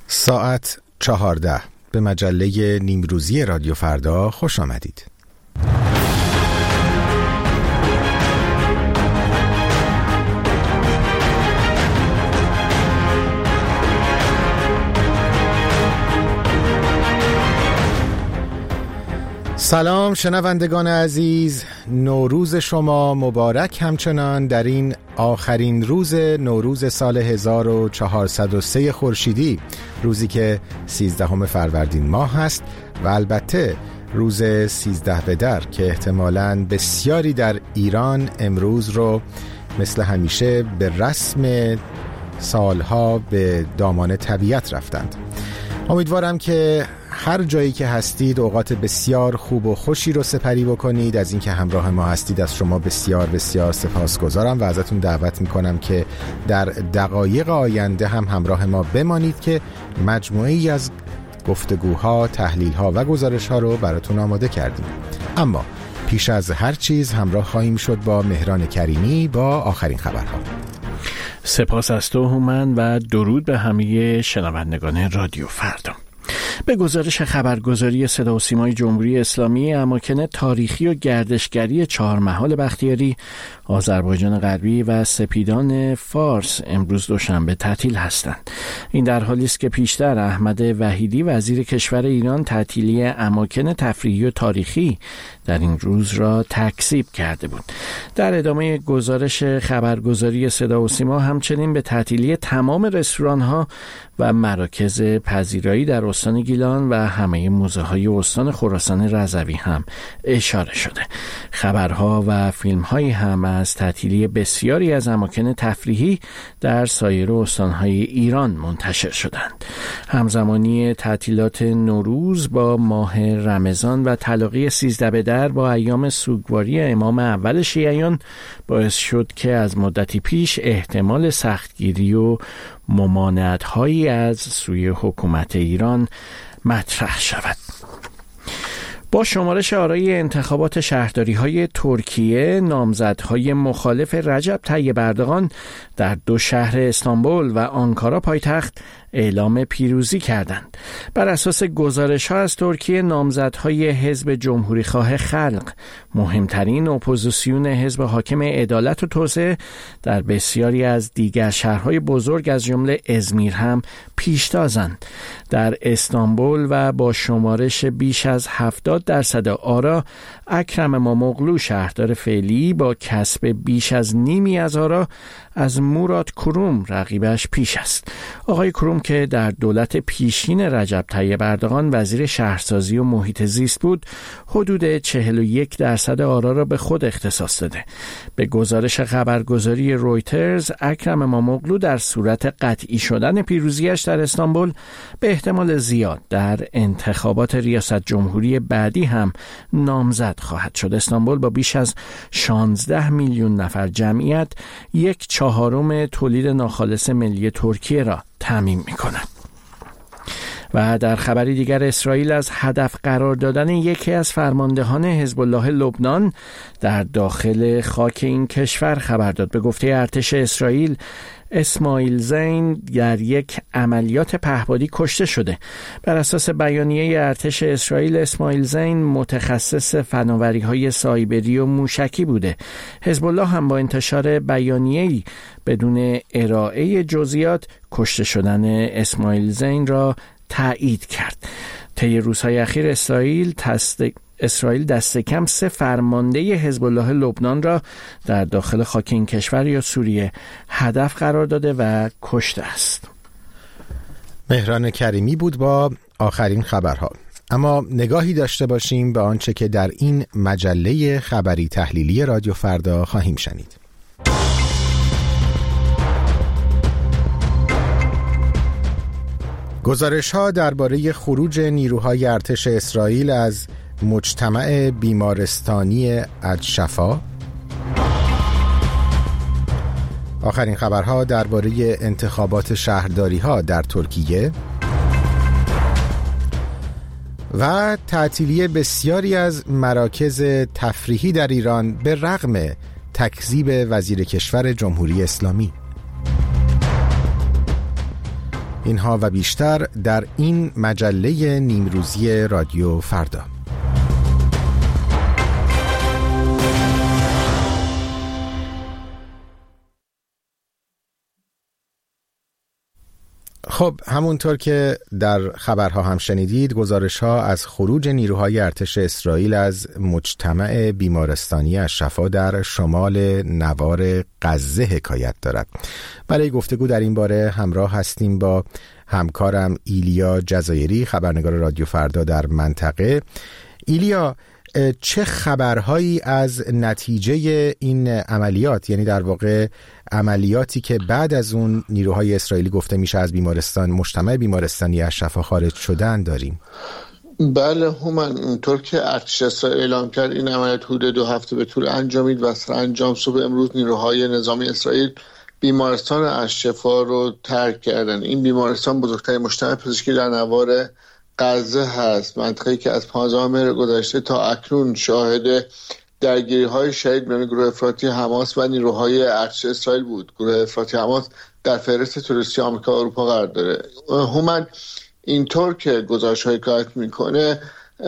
ساعت 14 به مجله نیمروزی رادیو فردا خوش آمدید. سلام شنوندگان عزیز، نوروز شما مبارک همچنان در این آخرین روز نوروز سال 1403 خورشیدی، روزی که 13 فروردین ماه هست و البته روز 13 بدر که احتمالاً بسیاری در ایران امروز رو مثل همیشه به رسم سالها به دامان طبیعت رفتند. امیدوارم که هر جایی که هستید اوقات بسیار خوب و خوشی رو سپری بکنید. از اینکه همراه ما هستید از شما بسیار بسیار سپاسگزارم و ازتون دعوت میکنم که در دقایق آینده هم همراه ما بمانید که مجموعه‌ای از گفتگوها، تحلیلها و گزارشها رو براتون آماده کردیم. اما پیش از هر چیز همراه خواهیم شد با مهران کریمی با آخرین خبرها. سپاس از تو هومن و درود به همه شنوندگان رادیو فردا. به گزارش خبرگزاری صدا و سیمای جمهوری اسلامی، اماکن تاریخی و گردشگری چهارمحال بختیاری، آذربایجان غربی و سپیدان فارس امروز دوشنبه تعطیل هستند. این در حالی است که پیشتر احمد وحیدی وزیر کشور ایران تعطیلی اماکن تفریحی و تاریخی در این روز را تکذیب کرده بود. در ادامه گزارش خبرگزاری صدا و سیما همچنین به تعطیلی تمام رستوران‌ها و مراکز پذیرایی در استان گیلان و همه موزه‌های استان خراسان رضوی هم اشاره شده. خبرها و فیلم‌هایی هم از تعطیلی بسیاری از اماکن تفریحی در سایر استان‌های ایران منتشر شدند. همزمانی تعطیلات نوروز با ماه رمضان و تلاقی 13 بدر با ایام سوگواری امام اول شیعیان باعث شد که از مدتی پیش احتمال سختگیری و ممانعت‌هایی از سوی حکومت ایران مطرح شود. با شمارش آرای انتخابات شهرداری‌های ترکیه، نامزدهای مخالف رجب طیب اردوغان در دو شهر استانبول و آنکارا پایتخت اعلام پیروزی کردند. بر اساس گزارش‌ها از ترکیه، نامزدهای حزب جمهوریخواه خلق، مهمترین اپوزیسیون حزب حاکم عدالت و توسعه، در بسیاری از دیگر شهرهای بزرگ از جمله ازمیر هم پیشتازند. در استانبول و با شمارش بیش از 70% آرا، اکرم اماموغلو شهردار فعلی با کسب بیش از نیمی از آرا از موراد کوروم رقیبش پیش است. آقای کوروم که در دولت پیشین رجب طیب اردوغان وزیر شهرسازی و محیط زیست بود، حدود 41% آرا را به خود اختصاص داده. به گزارش خبرگزاری رویترز، اکرم اماموغلو در صورت قطعی شدن پیروزیش در استانبول به احتمال زیاد در انتخابات ریاست جمهوری بعدی هم نامزد خواهد شد. استانبول با بیش از 16 میلیون نفر جمعیت 1/4 تولید ناخالص ملی ترکیه را تامین می‌کند. و در خبری دیگر، اسرائیل از هدف قرار دادن یکی از فرماندهان حزب الله لبنان در داخل خاک این کشور خبر داد. به گفته ارتش اسرائیل، اسماعیل زین در یک عملیات پهپادی کشته شده. بر اساس بیانیه ارتش اسرائیل، اسماعیل زین متخصص فناوری‌های سایبری و موشکی بوده. حزب الله هم با انتشار بیانیه‌ای بدون ارائه جزئیات کشته شدن اسماعیل زین را تایید کرد. طی روزهای اخیر اسرائیل دست کم 3 فرمانده حزب الله لبنان را در داخل خاک این کشور یا سوریه هدف قرار داده و کشته است. مهران کریمی بود با آخرین خبرها. اما نگاهی داشته باشیم به آنچه که در این مجله خبری تحلیلی رادیو فردا خواهیم شنید. گزارش‌ها درباره خروج نیروهای ارتش اسرائیل از مجتمع بیمارستانی الشفا، آخرین خبرها درباره انتخابات شهرداری‌ها در ترکیه و تعطیلی بسیاری از مراکز تفریحی در ایران به رغم تکذیب وزیر کشور جمهوری اسلامی. اینها و بیشتر در این مجله نیمروزی رادیو فردا. خب همونطور که در خبرها هم شنیدید، گزارش‌ها از خروج نیروهای ارتش اسرائیل از مجتمع بیمارستانی الشفا در شمال نوار غزه حکایت دارد. برای گفتگو در این باره همراه هستیم با همکارم ایلیا جزایری، خبرنگار رادیو فردا در منطقه. ایلیا، چه خبرهایی از نتیجه این عملیات، یعنی در واقع عملیاتی که بعد از اون نیروهای اسرائیلی گفته میشه از بیمارستان مجتمع بیمارستانی الشفا خارج شدن داریم؟ بله هومن، اونطور که ارتش اسرائیل اعلام کرد این عملیات حدود 2 هفته به طول انجامید و سرانجام صبح امروز نیروهای نظامی اسرائیل بیمارستان الشفا رو ترک کردن. این بیمارستان بزرگترین مجتمع پزشکی در نوار غزه هست، منطقه‌ای که از 15 مهر گذشته تا اکنون شاهد درگیری‌های شدید میان گروه افراطی حماس و نیروهای ارتش اسرائیل بود. گروه افراطی حماس در فهرست تروریستی آمریکا و اروپا قرار داره. هومن، اینطور که گزارش‌های حکایت میکنه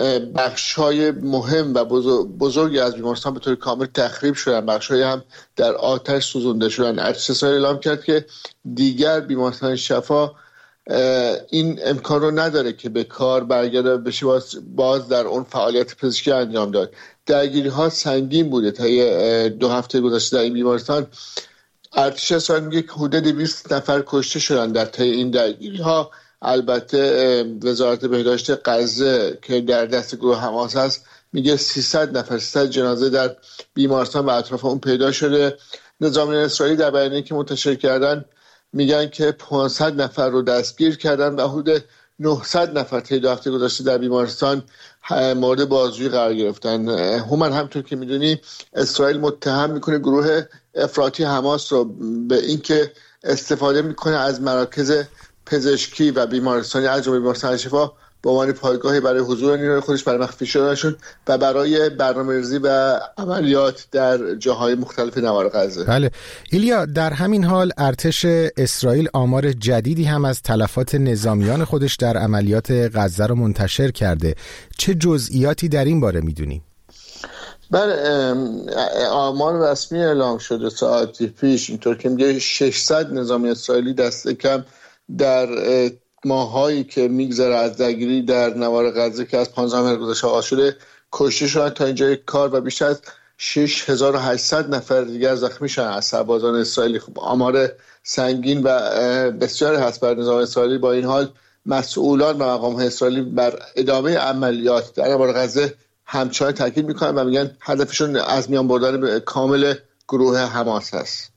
بخش‌های مهم و بزرگی از بیمارستان به طور کامل تخریب شدن، بخش‌های هم در آتش سوزونده شدن. ارتش اسرائیل اعلام کرد که دیگر بیمارستان شفا این امکان رو نداره که به کار برگرده بشه، باز در اون فعالیت پزشکی انجام داد. درگیری ها سنگین بوده. تا 2 هفته گذشته در این بیمارستان ارتش اسرائیل میگه که حدود 20 نفر کشته شدن در طی این درگیری ها. البته وزارت بهداشت غزه که در دست گروه حماس هست میگه 300 جنازه در بیمارستان و اطراف اون پیدا شده. نظامیان اسرائیلی در بیانیه‌ای که منتشر کردن میگن که 500 نفر رو دستگیر کردن و حدود 900 نفر طی 2 هفته گذشته در بیمارستان مورد بازجویی قرار گرفتن. هومن، همونطور که میدونی اسرائیل متهم میکنه گروه افراطی حماس رو به اینکه استفاده میکنه از مراکز پزشکی و بیمارستانی از جمله بیمارستان الشفا به عنوان پایگاهی برای حضور نیروی خودش، برای مخفی شدنشون و برای برنامه‌ریزی و عملیات در جاهای مختلف نوار غزه. بله ایلیا، در همین حال ارتش اسرائیل آمار جدیدی هم از تلفات نظامیان خودش در عملیات غزه رو منتشر کرده. چه جزئیاتی در این باره میدونیم؟ بله، آمار رسمی اعلام شده ساعتی پیش، اینطور که میگه 600 نظامی اسرائیلی دست کم در ماهایی که میگذره از درگیری در نوار غزه که از 15 مهر گذشته آغاز شده کشته شدن تا اینجای کار و بیش از 6800 نفر دیگر زخمی شدن از سربازان اسرائیلی. خب آمار سنگین و بسیار هست بر نظام اسرائیلی. با این حال مسئولان و مقام‌های اسرائیلی بر ادامه عملیات در نوار غزه همچنان تاکید میکنن و میگن هدفشون از میان بردن کامل گروه حماس هست.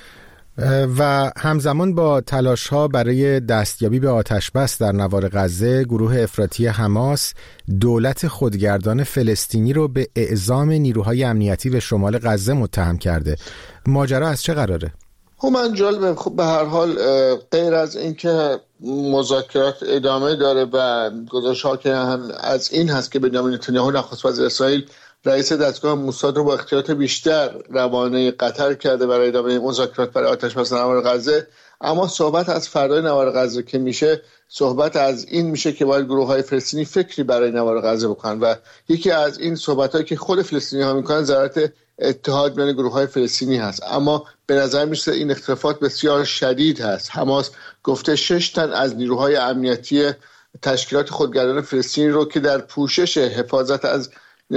و همزمان با تلاش‌ها برای دستیابی به آتش‌بس در نوار غزه، گروه افراطی حماس دولت خودگردان فلسطینی رو به اعزام نیروهای امنیتی به شمال غزه متهم کرده. ماجرا از چه قراره؟ هومن، جالبه. خب به هر حال غیر از اینکه مذاکرات ادامه داره و گزارش‌ها که هم از این هست که بنیامین نتانیاهو نخست وزیر اسرائیل رئیس دستگاه موساد رو با اختیارات بیشتر روانه قطر کرده برای ادامه مذاکرات برای آتش‌بس نوار غزه، اما صحبت از فردای نوار غزه که میشه، صحبت از این میشه که باید گروه‌های فلسطینی فکری برای نوار غزه بکنن و یکی از این صحبت‌هایی که خود فلسطینی‌ها میکنن ضرورت اتحاد بین گروه‌های فلسطینی هست. اما به نظر میسه این اختلافات بسیار شدید هست. حماس گفته 6 تن از نیروهای امنیتی تشکیلات خودگردان فلسطینی رو که در پوشش حفاظت از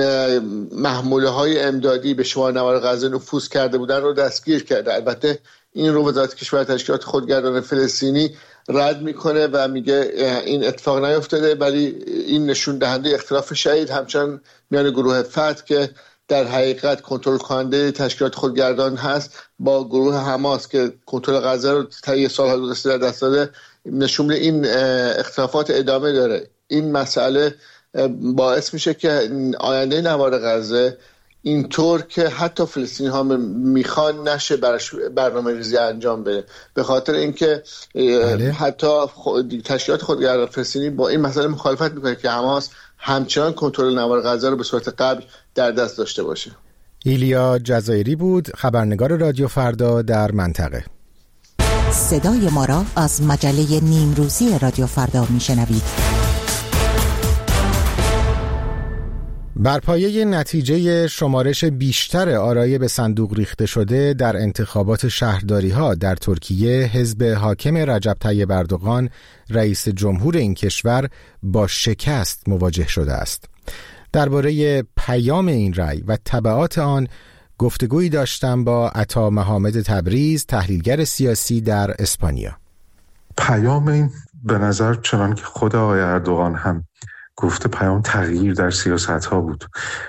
محموله‌های امدادی به شمال نوار غزه نفوذ کرده بودن رو دستگیر کرده. البته این رو وزارت کشور تشکیلات خودگردان فلسطینی رد میکنه و میگه این اتفاق نیفتاده، ولی این نشون دهنده اختلاف شدید همچنان میان گروه فتح که در حقیقت کنترل کننده تشکیلات خودگردان هست با گروه حماس که کنترل غزه رو طی سال‌ها گذشته در دست داده، نشون میده این اختلافات ادامه داره. این مسئله باعث میشه که آینده نوار غزه اینطور که حتی فلسطینی ها میخوان نشه برنامه ریزی انجام بده، به خاطر اینکه حتی تشکیلات خودگردان فلسطینی با این مسئله مخالفت میکنه که حماس همچنان کنترل نوار غزه رو به صورت قبل در دست داشته باشه. ایلیا جزایری بود، خبرنگار رادیو فردا در منطقه. صدای ما را از مجله نیمروزی رادیو فردا میشنوید. بر پایه نتیجه شمارش بیشتر آرای به صندوق ریخته شده در انتخابات شهرداری‌ها در ترکیه، حزب حاکم رجب طیب اردوغان رئیس جمهور این کشور با شکست مواجه شده است. درباره پیام این رأی و تبعات آن گفتگویی داشتم با عطا محمد تبریز، تحلیلگر سیاسی در اسپانیا. پیام این به نظر چنان که خود آقای اردوغان هم گفته پیام تغییر در سیاست ها بود.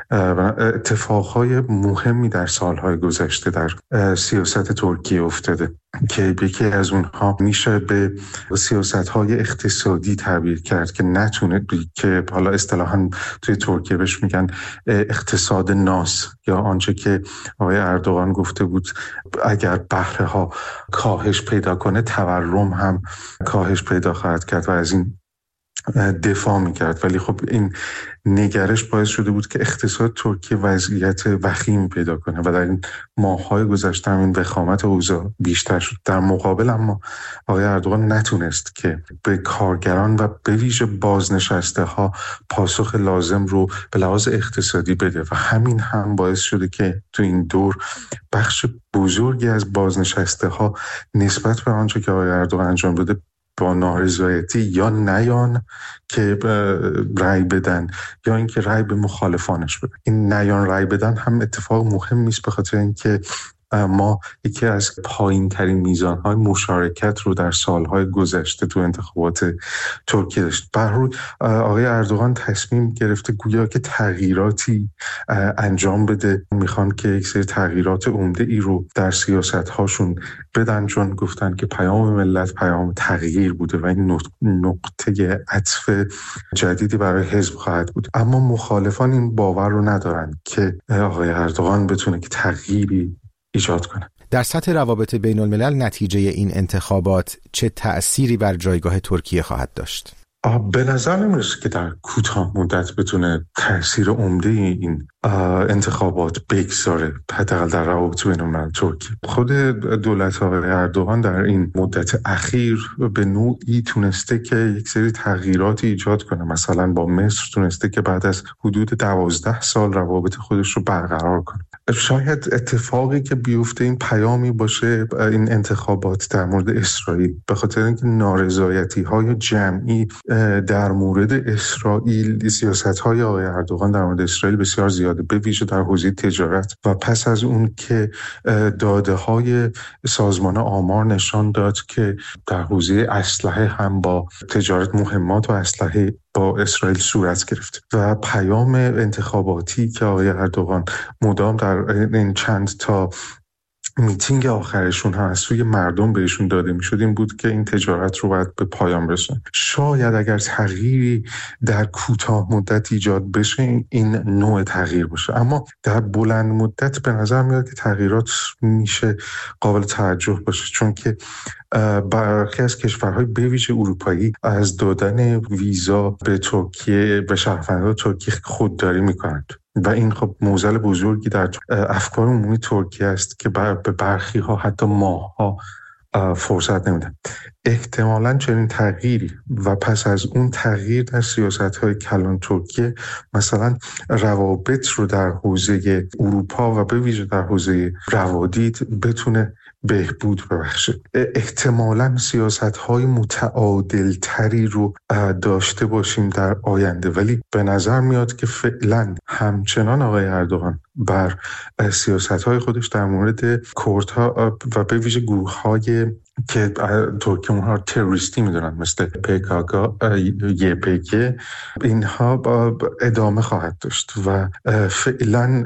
اتفاقهای مهمی در سالهای گذشته در سیاست ترکیه افتاده که یکی از اونها میشه به سیاست های اقتصادی تعبیر کرد که نتونه، که حالا اصطلاحاً توی ترکیه بهش میگن اقتصاد ناس، یا آنچه که آقای اردوغان گفته بود اگر بهره ها کاهش پیدا کنه تورم هم کاهش پیدا خواهد کرد و از این دفاع میکرد. ولی خب این نگرش باعث شده بود که اقتصاد ترکیه وضعیت وخیم پیدا کنه و در این ماه‌های گذشته هم این وخامت اوضاع بیشتر شد. در مقابل اما آقای اردوغان نتونست که به کارگران و به ویژه بازنشسته ها پاسخ لازم رو به لحاظ اقتصادی بده و همین هم باعث شده که تو این دور بخش بزرگی از بازنشسته ها نسبت به آنچه که آقای اردوغان انجام داده با نارضایتی یا نیان که رأی بدن یا اینکه رأی به مخالفانش بدن. این نیان رأی بدن هم اتفاق مهمی است، به خاطر اینکه ما یکی از پایین ترین میزانهای مشارکت رو در سالهای گذشته تو انتخابات ترکیه داشت. به هر حال آقای اردوغان تصمیم گرفته گویا که تغییراتی انجام بده، میخوان که یک سری تغییرات عمده ای رو در سیاست هاشون بدن، چون گفتن که پیام ملت پیام تغییر بوده و این نقطه عطف جدیدی برای حزب خواهد بود. اما مخالفان این باور رو ندارن که آقای اردوغان بتونه که تغییری ایجاد کنه. در سطح روابط بین الملل نتیجه این انتخابات چه تأثیری بر جایگاه ترکیه خواهد داشت؟ به نظر نمیرسه که در کوتاه مدت بتونه تأثیر عمده این انتخابات بگذاره، حداقل در روابط بین الملل ترکیه. خود دولت آقای اردوغان در این مدت اخیر به نوعی تونسته که یک سری تغییراتی ایجاد کنه. مثلا با مصر تونسته که بعد از حدود 12 سال روابط خودش رو برقرار کنه. شاید اتفاقی که بیفته این پیامی باشه این انتخابات در مورد اسرائیل، به خاطر اینکه نارضایتی‌های جمعی در مورد اسرائیل، سیاست‌های آقای اردوغان در مورد اسرائیل بسیار زیاده، به ویژه در حوزه تجارت و پس از اون که داده‌های سازمان آمار نشان داد که در حوزه اسلحه هم با تجارت مهمات و اسلحه با اسرائیل صورت گرفت و پیام انتخاباتی که آقای اردوغان مدام در این چند تا میتینگ آخرشون هم از سوی مردم بهشون داده میشد این بود که این تجارت رو باید به پایان برسونه. شاید اگر تغییری در کوتاه مدت ایجاد بشه این نوع تغییر باشه، اما در بلند مدت به نظر میاد که تغییرات میشه قابل توجه باشه، چون که برخی از کشورهای به ویژه اروپایی از دادن ویزا به ترکیه به شهروندان ترکیه خودداری میکنند و این خب معضل بزرگی در افکار عمومی ترکیه است که به برخی ها حتی ماها فرصت نمیدن. احتمالاً چنین تغییری و پس از اون تغییر در سیاست‌های کلان ترکیه، مثلا روابط رو در حوزه اروپا و به ویژه در حوزه روادید بتونه بهبود ببخشه. احتمالاً سیاست‌های متعادل‌تری رو داشته باشیم در آینده، ولی به نظر میاد که فعلاً همچنان آقای اردوغان بر سیاست‌های خودش در مورد کردها و به ویژه گروه‌های که ترکیه اونها تروریستی میدونن مثل PKK، YPG، اینها ادامه خواهد داشت و فعلا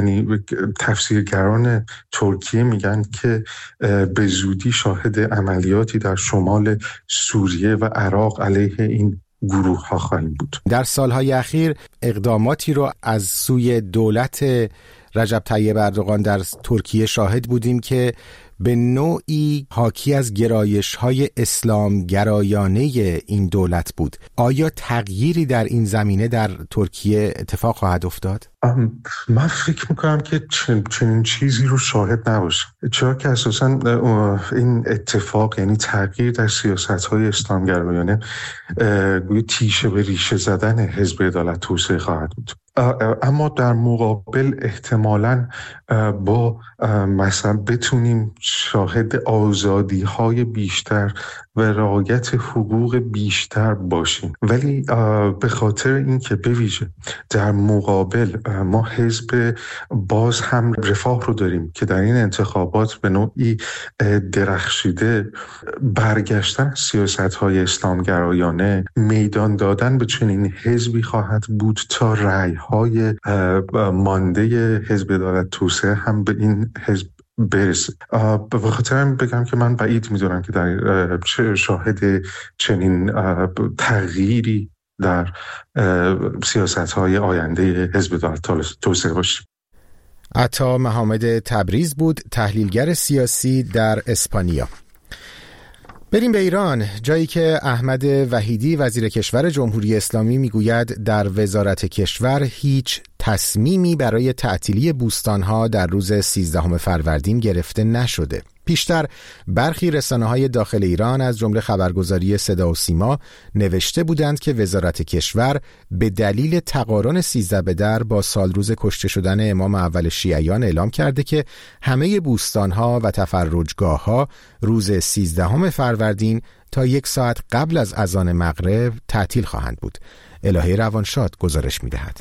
تفسیرگران ترکیه میگن که به زودی شاهد عملیاتی در شمال سوریه و عراق علیه این گروه ها خواهیم بود. در سالهای اخیر اقداماتی رو از سوی دولت رجب طیب اردوغان در ترکیه شاهد بودیم که به نوعی حاکی از گرایش‌های اسلام گرایانه این دولت بود. آیا تغییری در این زمینه در ترکیه اتفاق خواهد افتاد؟ من فکر میکنم که چنین چیزی رو شاهد نباشم، چرا که اساساً این اتفاق، یعنی تغییر در سیاست‌های اسلامگرایانه، گویا تیشه به ریشه زدن حزب عدالت توسعه خواهد بود. اما در مقابل احتمالاً با مثلا بتونیم شاهد آزادی‌های بیشتر و رعایت حقوق بیشتر باشیم، ولی به خاطر اینکه به ویژه در مقابل ما حزب باز هم رفاه رو داریم که در این انتخابات به نوعی درخشیده، برگشتن سیاست‌های اسلامگرایانه، میدان دادن به چنین حزبی خواهد بود تا رأی‌های مانده حزب عدالت توسعه هم به این حزب برسه. به خاطر هم بگم که من بعید میدونم که در شاهد چنین تغییری در سیاست‌های آینده حزب عدالت توسعه باشیم. عطا محمد تبریز بود، تحلیلگر سیاسی در اسپانیا. بریم به ایران، جایی که احمد وحیدی وزیر کشور جمهوری اسلامی میگوید در وزارت کشور هیچ تصمیمی برای تعطیلی بوستانها در روز 13 فروردین گرفته نشده. پیشتر برخی رسانه‌های داخل ایران از جمله خبرگزاری صدا و سیما نوشته بودند که وزارت کشور به دلیل تقارن 13 به در با سالروز کشته شدن امام اول شیعیان اعلام کرده که همه بوستانها و تفرجگاه‌ها روز 13 فروردین تا 1 ساعت قبل از اذان مغرب تعطیل خواهند بود. الهه روانشاد گزارش می‌دهد.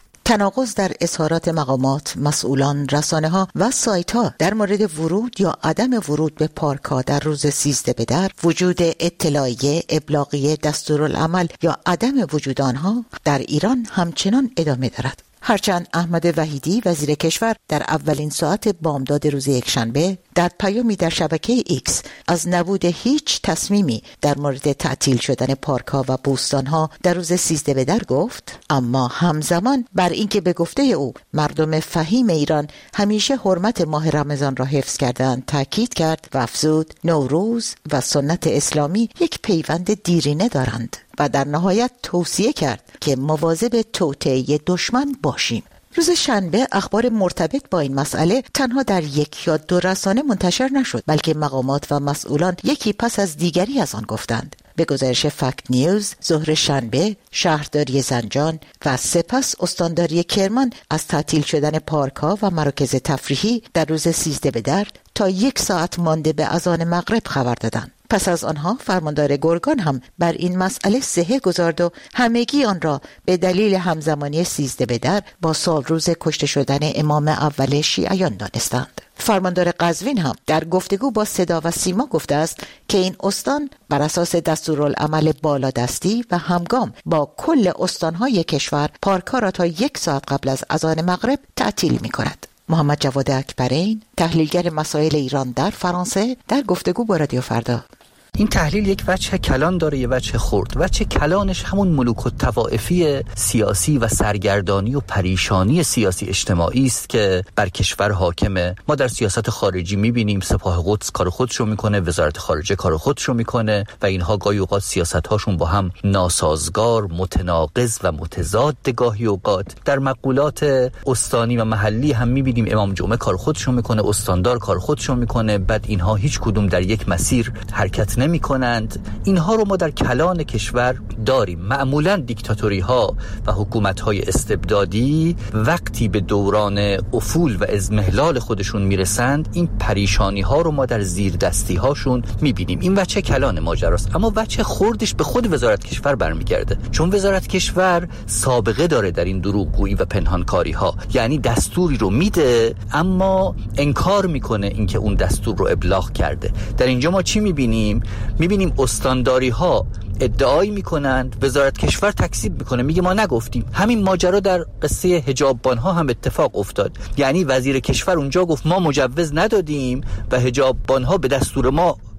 تناقض در اظهارات مقامات، مسئولان، رسانه‌ها و سایت‌ها در مورد ورود یا عدم ورود به پارک‌ها در روز 13 به در، وجود اطلاعیه، ابلاغیه، دستورالعمل یا عدم وجود آنها در ایران همچنان ادامه دارد. هرچند احمد وحیدی وزیر کشور در اولین ساعت بامداد روز یکشنبه در پیامی در شبکه ایکس از نبود هیچ تصمیمی در مورد تعطیل شدن پارک‌ها و بوستان‌ها در روز 13 به در گفت، اما همزمان بر اینکه به گفته او مردم فهیم ایران همیشه حرمت ماه رمضان را حفظ کردند تاکید کرد و افزود نوروز و سنت اسلامی یک پیوند دیرینه دارند و در نهایت توصیه کرد که مواظب توطئه دشمن باشیم. روز شنبه اخبار مرتبط با این مسئله تنها در 1 یا 2 رسانه منتشر نشد، بلکه مقامات و مسئولان یکی پس از دیگری از آن گفتند. به گزارش فکت نیوز، ظهر شنبه شهرداری زنجان و سپس استانداری کرمان از تعطیل شدن پارک‌ها و مراکز تفریحی در روز 13 به در تا 1 ساعت مانده به اذان مغرب خبر دادند. پس از آنها فرماندار گرگان هم بر این مسئله صحه گذارد و همگی آن را به دلیل همزمانی 13 به در با سالروز کشته شدن امام اول شیعیان دانستند. فرماندار قزوین هم در گفتگو با صدا و سیما گفته است که این استان بر اساس دستورالعمل بالادستی و همگام با کل استانهای کشور پارک‌ها را تا 1 ساعت قبل از اذان مغرب تعطیل می‌کند. محمد جواد اکبرین، تحلیلگر مسائل ایران در فرانسه، در گفتگو با رادیو فردا: این تحلیل یک وجه کلان داره، یک وجه خرد. وجه کلانش همون ملوک الطوائفی سیاسی و سرگردانی و پریشانی سیاسی اجتماعی است که بر کشور حاکمه. ما در سیاست خارجی می‌بینیم سپاه قدس کار خودشو میکنه، وزارت خارجه کار خودشو میکنه و اینها گاهی اوقات سیاست‌هاشون با هم ناسازگار، متناقض و متضاد گاهی اوقات. در مقولات استانی و محلی هم می‌بینیم امام جمعه کار خودشو میکنه، استاندار کار خودشو میکنه، بعد اینها هیچ کدوم در یک مسیر حرکت نمی کنند. اینها رو ما در کلان کشور داریم. معمولاً دیکتاتوری ها و حکومت های استبدادی وقتی به دوران افول و اضمحلال خودشون میرسند این پریشانی ها رو ما در زیر دستی هاشون میبینیم. این وجه کلان ماجراست. اما وجه خردش به خود وزارت کشور برمیگرده، چون وزارت کشور سابقه داره در این دروغگویی و پنهانکاری ها. یعنی دستوری رو میده اما انکار میکنه اینکه اون دستور رو ابلاغ کرده. در اینجا ما چی میبینیم؟ میبینیم استانداری ها ادعایی میکنند، وزارت کشور تکذیب میکنه، میگه ما نگفتیم. همین ماجرا در قصه حجاببان ها هم اتفاق افتاد. یعنی وزیر کشور اونجا گفت ما مجوز ندادیم و حجاببان ها به دستور ما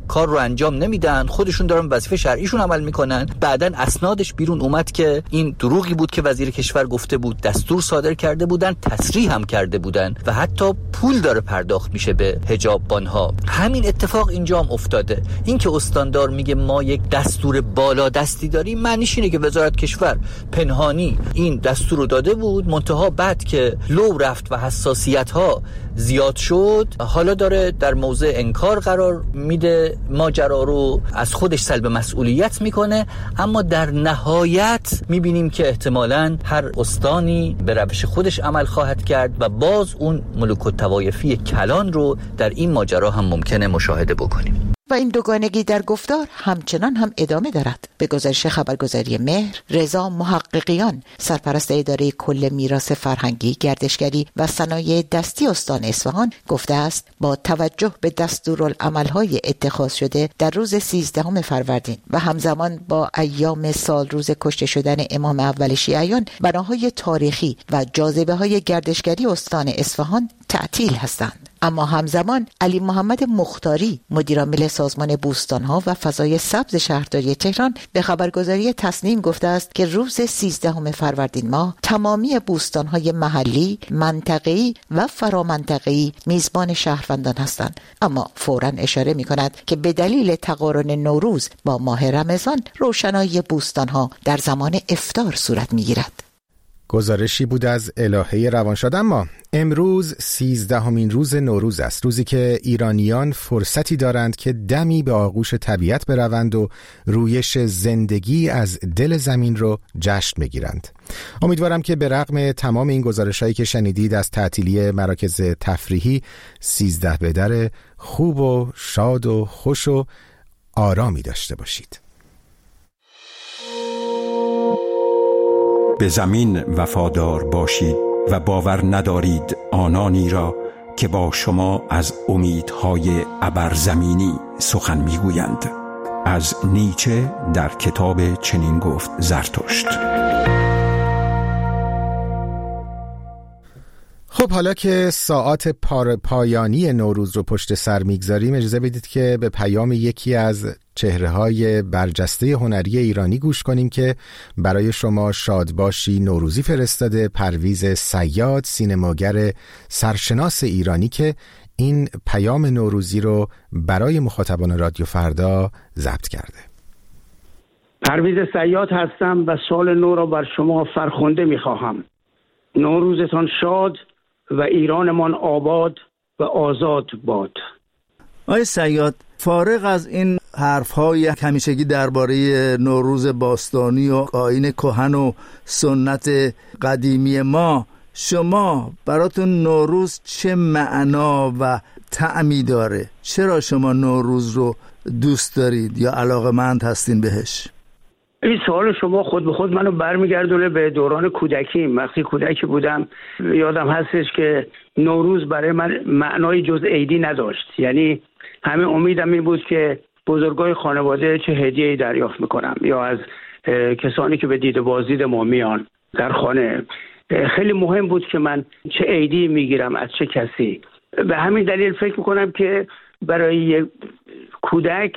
کار رو انجام نمیدن، خودشون دارن وظیفه شرعیشون عمل میکنن. بعدن اسنادش بیرون اومد که این دروغی بود که وزیر کشور گفته بود، دستور صادر کرده بودن، تصریح هم کرده بودن و حتی پول داره پرداخت میشه به حجاببانها. همین اتفاق اینجا هم افتاده. این که استاندار میگه ما یک دستور بالا دستی داریم، معنیش اینه که وزارت کشور پنهانی این دستور رو داده بود، منتها بعد که لو رفت و حساسیت ها زیاد شد، حالا داره در موضع انکار قرار میده، ماجرا رو از خودش سلب مسئولیت میکنه. اما در نهایت میبینیم که احتمالاً هر استانی به روش خودش عمل خواهد کرد و باز اون ملوک الطوایفی کلان رو در این ماجرا هم ممکنه مشاهده بکنیم. و این دوگانگی در گفتار همچنان هم ادامه دارد. به گزارش خبرگزاری مهر، رضا محققیان، سرپرست اداره کل میراث فرهنگی، گردشگری و صنایع دستی استان اصفهان گفته است با توجه به دستورالعمل‌های اتخاذ شده در روز 13 فروردین و همزمان با ایام سال روز کشته شدن امام اول شیعیان، بناهای تاریخی و جاذبه‌های گردشگری استان اصفهان تعطیل هستند. اما همزمان علی محمد مختاری، مدیرعامل سازمان بوستان‌ها و فضای سبز شهرداری تهران، به خبرگزاری تصنیم گفته است که روز 13 فروردین ماه تمامی بوستان‌های محلی، منطقه‌ای و فرامنطقه‌ای میزبان شهروندان هستند. اما فوراً اشاره می‌کند که به دلیل تقارن نوروز با ماه رمضان، روشنایی بوستان‌ها در زمان افطار صورت می‌گیرد. گزارشی بود از الهه روانشاد. اما امروز 13مین روز نوروز است، روزی که ایرانیان فرصتی دارند که دمی به آغوش طبیعت بروند و رویش زندگی از دل زمین رو جشن بگیرند. امیدوارم که به رغم تمام این گزارش‌هایی که شنیدید از تعطیلی مراکز تفریحی 13 بدر خوب و شاد و خوش و آرامی داشته باشید. به زمین وفادار باشید و باور ندارید آنانی را که با شما از امیدهای ابرزمینی سخن میگویند. از نیچه در کتاب چنین گفت زرتشت. خب حالا که ساعات پایانی نوروز رو پشت سر میگذاریم، اجازه بدید که به پیام یکی از چهره‌های برجسته هنری ایرانی گوش کنیم که برای شما شادباشی نوروزی فرستاده. پرویز صیاد، سینماگر سرشناس ایرانی که این پیام نوروزی رو برای مخاطبان رادیو فردا ضبط کرده. پرویز صیاد هستم و سال نو را بر شما فرخنده می‌خواهم. نوروزتان شاد و ایرانمان آباد و آزاد باد. آقای صیاد، فارغ از این حرف‌های همیشگی درباره نوروز باستانی و آیین کهن و سنت قدیمی ما، شما براتون نوروز چه معنا و طعمی داره؟ چرا شما نوروز رو دوست دارید یا علاقه‌مند هستین بهش؟ این سوال شما خود به خود منو برمیگردونه به دوران کودکیم. وقتی کودکی بودم یادم هستش که نوروز برای من معنای جز عیدی نداشت. یعنی همه امیدم این بود که بزرگای خانواده چه هدیه‌ای دریافت میکنم یا از کسانی که به دید بازدید ما میان در خانه. خیلی مهم بود که من چه عیدی میگیرم از چه کسی. به همین دلیل فکر میکنم که برای یک کودک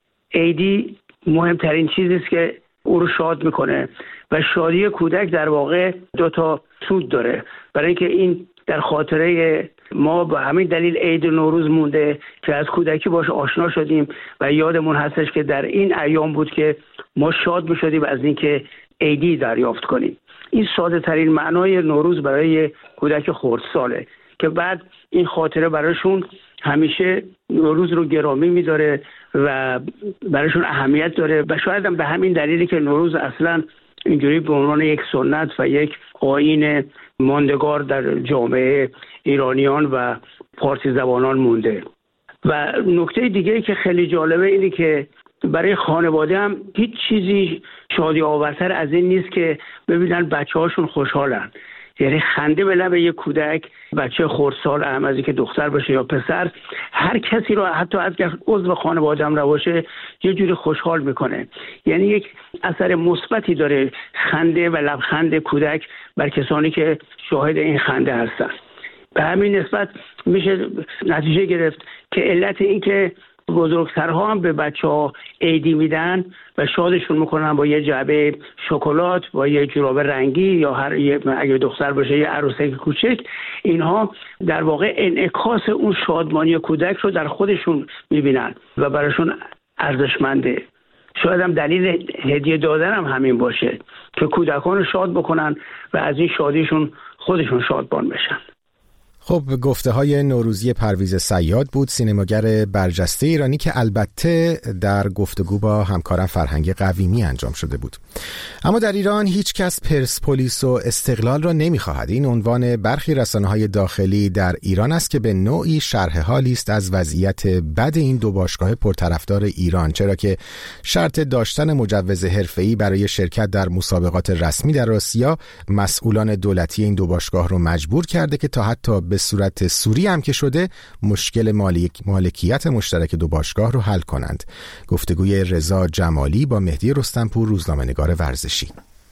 عیدی مهمترین چیزی است که او رو شاد میکنه و شادی کودک در واقع 2 سود داره. برای اینکه این در خاطره ما به همین دلیل عید نوروز مونده که از کودکی باش آشنا شدیم و یادمون هستش که در این ایام بود که ما شاد میشدیم از اینکه عیدی دریافت کنیم. این ساده ترین معنای نوروز برای کودک خردساله که بعد این خاطره براشون همیشه نوروز رو گرامی می‌داره و براشون اهمیت داره و شاید هم به همین دلیلی که نوروز اصلا اینجوری به عنوان یک سنت و یک آیین ماندگار در جامعه ایرانیان و فارسی زبانان مونده. و نکته دیگه‌ای که خیلی جالبه اینه که برای خانواده هم هیچ چیزی شادی آورتر از این نیست که ببینن بچه‌هاشون خوشحالن. یعنی خنده به لب یک کودک، بچه خردسال، هم از اینکه دختر باشه یا پسر، هر کسی رو حتی اگر عضو خانواده هم نباشه یه جوری خوشحال میکنه. یعنی یک اثر مثبتی داره خنده و لبخند کودک بر کسانی که شاهد این خنده هستن. به همین نسبت میشه نتیجه گرفت که علت این که بزرگترها هم به بچه‌ها عیدی میدن و شادشون میکنن با یه جعبه شکلات، با یه جوراب رنگی، یا اگه دختر باشه یه عروسک کوچک. اینها در واقع انعکاس اون شادمانی کودک رو در خودشون میبینن و براشون ارزشمنده. شاید هم دلیل هدیه دادن هم همین باشه که کودکان رو شاد بکنن و از این شادیشون خودشون شادمان بشن. خب، گفته های نوروزی پرویز صیاد بود، سینماگر برجسته ایرانی که البته در گفتگو با همکارم فرهنگ قویمی انجام شده بود. اما در ایران هیچ کس پرسپولیس و استقلال را نمیخواهد. این عنوان برخی رسانه‌های داخلی در ایران است که به نوعی شرح حالی است از وضعیت بد این دو باشگاه پرطرفدار ایران، چرا که شرط داشتن مجوز حرفه‌ای برای شرکت در مسابقات رسمی در آسیا مسئولان دولتی این دو باشگاه رو مجبور کرده که تا حتی به صورت سوری هم که شده مشکل مالکیت مشترک دو باشگاه رو حل کنند. گفتگوی رضا جمالی با مهدی رستمپور، روزنامه‌نگار ورزشی.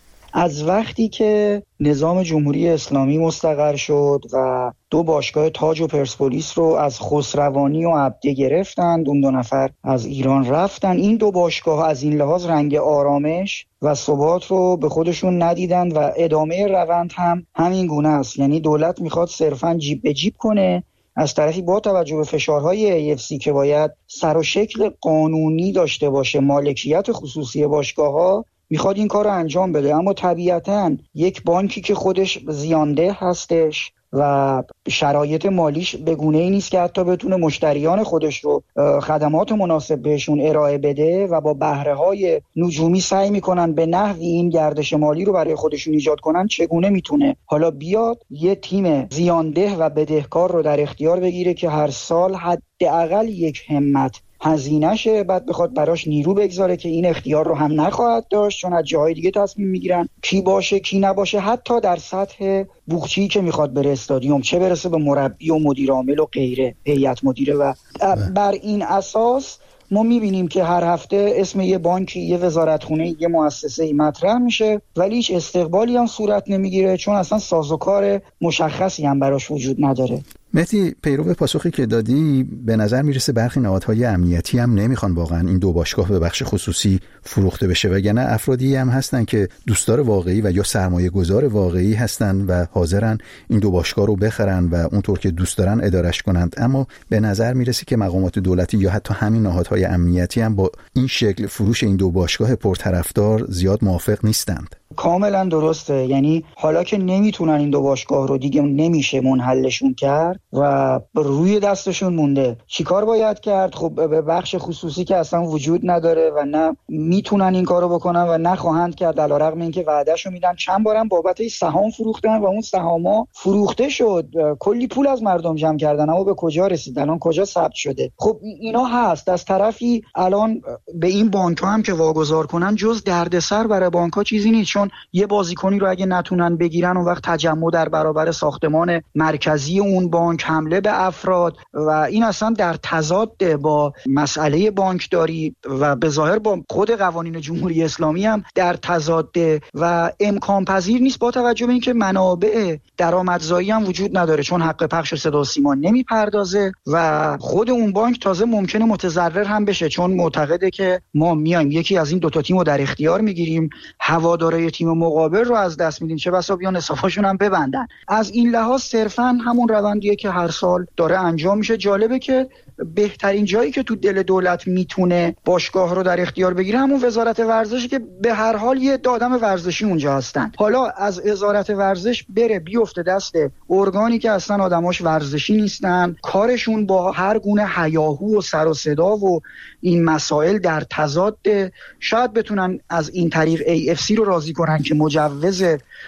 از وقتی که نظام جمهوری اسلامی مستقر شد و دو باشگاه تاج و پرسپولیس رو از خسروانی و عبده گرفتند، اون 2 نفر از ایران رفتن، این دو باشگاه از این لحاظ رنگ آرامش و ثبات رو به خودشون ندیدند و ادامه روند هم همین گونه است. یعنی دولت میخواد صرفاً جیب به جیب کنه، از طرفی با توجه به فشارهای AFC که باید سر و شکل قانونی داشته باشه، مالکیت خصوصی باشگاه‌ها، میخواد این کار رو انجام بده. اما طبیعتاً یک بانکی که خودش زیانده هستش و شرایط مالیش به گونه‌ای نیست که حتی بتونه مشتریان خودش رو خدمات مناسب بهشون ارائه بده و با بهره‌های نجومی سعی میکنن به نحوی این گردش مالی رو برای خودشون ایجاد کنن، چگونه میتونه حالا بیاد یه تیم زیانده و بدهکار رو در اختیار بگیره که هر سال حداقل یک همت هزینه شه، بعد بخواد براش نیرو بگذاره که این اختیار رو هم نخواهد داشت، چون از جاهای دیگه تصمیم میگیرن کی باشه کی نباشه، حتی در سطح بوقچی که میخواد بره استادیوم، چه برسه به مربی و مدیر عامل و غیره، هیئت مدیره. و بر این اساس ما میبینیم که هر هفته اسم یه بانکی، یه وزارتخونه، یه مؤسسه‌ای مطرح میشه ولی هیچ استقبالی هم صورت نمیگیره، چون اصلا سازوکار مشخصی هم براش وجود نداره. مهدی، پیرو به پاسخی که دادی به نظر میرسه برخی نهادهای امنیتی هم نمیخوان واقعا این دو باشگاه به بخش خصوصی فروخته بشه، وگرنه افرادی هم هستن که دوستدار واقعی و یا سرمایه گذار واقعی هستن و حاضرن این دو باشگاه رو بخرن و اونطور که دوست دارن ادارش کنند. اما به نظر میرسه که مقامات دولتی یا حتی همین نهادهای امنیتی هم با این شکل فروش این دو باشگاه پرطرفدار زیاد موافق نیستند. کاملا درسته. یعنی حالا که نمیتونن این دو باشگاه رو دیگه نمیشه منحلشون کرد و روی دستشون مونده، چیکار باید کرد؟ خب به بخش خصوصی که اصلا وجود نداره و نه میتونن این کارو بکنن و نخواهند کرد، علیرغم اینکه وعدهشو میدن. چند بارم بابت سهام فروختن و اون سهاما فروخته شد، کلی پول از مردم جمع کردن، اما به کجا رسید؟ الان کجا ثبت شده؟ خب اینا هست. از طرفی الان به این بانک‌ها هم که واگذار کنن جز دردسر برای بانک‌ها چیزی نیست، چون یه بازیکنی رو اگه نتونن بگیرن اون وقت تجمع در برابر ساختمان مرکزی اون بانک، حمله به افراد و این اصلا در تضاد با مسئله بانکداری و به ظاهر با خود قوانین جمهوری اسلامی هم در تضاده و امکان پذیر نیست، با توجه به اینکه منابع درآمدزایی هم وجود نداره، چون حق پخش صدا و سیما نمیپردازه و خود اون بانک تازه ممکنه متضرر هم بشه، چون معتقده که ما میایم یکی از این دوتا تیمو در اختیار میگیریم، هوادارهای تیم مقابل رو از دست میدیم، چه بسا بیان حسابشون هم ببندن. از این لحاظ صرفا همون روندیه که هر سال داره انجام میشه. جالبه که بهترین جایی که تو دل دولت میتونه باشگاه رو در اختیار بگیره همون وزارت ورزشی که به هر حال یه آدم ورزشی اونجا هستن. حالا از وزارت ورزش بره بیفته دست ارگانی که اصلا آدماش ورزشی نیستن، کارشون با هر گونه هیاهو و سر و صدا و این مسائل در تضاد، شاید بتونن از این طریق AFC رو راضی کنن که مجوز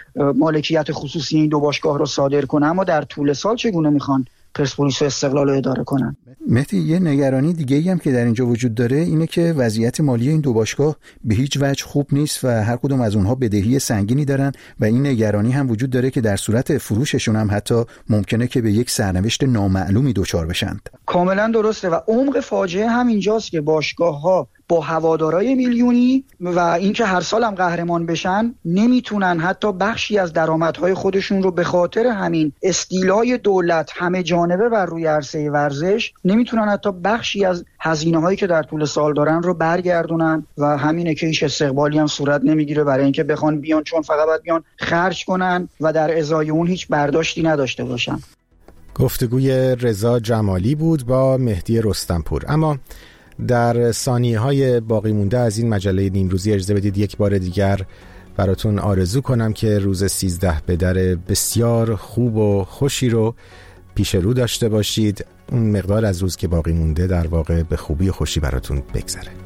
مالکیت خصوصی این دو باشگاه رو صادر کنه، اما در طول سال چگونه میخوان پرسپولیس و استقلال رو اداره کنن؟ مهدی، یه نگرانی دیگه‌ای هم که در اینجا وجود داره اینه که وضعیت مالی این دو باشگاه به هیچ وجه خوب نیست و هر کدوم از اونها بدهی سنگینی دارن و این نگرانی هم وجود داره که در صورت فروششون هم حتی ممکنه که به یک سرنوشت نامعلومی دچار بشن. کاملا درسته و عمق فاجعه هم اینجاست که باشگاه‌ها با هوادارای میلیونی و اینکه هر سال هم قهرمان بشن نمیتونن حتی بخشی از درآمدهای خودشون رو به خاطر همین استیلای دولت همه جانبه بر روی عرصه ورزش نمیتونن حتی بخشی از هزینه‌هایی که در طول سال دارن رو برگردونن و همینه که هیچ استقبالی هم صورت نمیگیره برای اینکه بخوان بیان، چون فقط باید بیان خرج کنن و در ازای اون هیچ برداشتی نداشته باشن. گفتگوی رضا جمالی بود با مهدی رستمپور. اما در ثانیه‌های باقی مونده از این مجله نیمروزی اجازه بدید یک بار دیگر براتون آرزو کنم که روز 13 بدر بسیار خوب و خوشی رو پیش رو داشته باشید. اون مقدار از روز که باقی مونده در واقع به خوبی و خوشی براتون بگذره.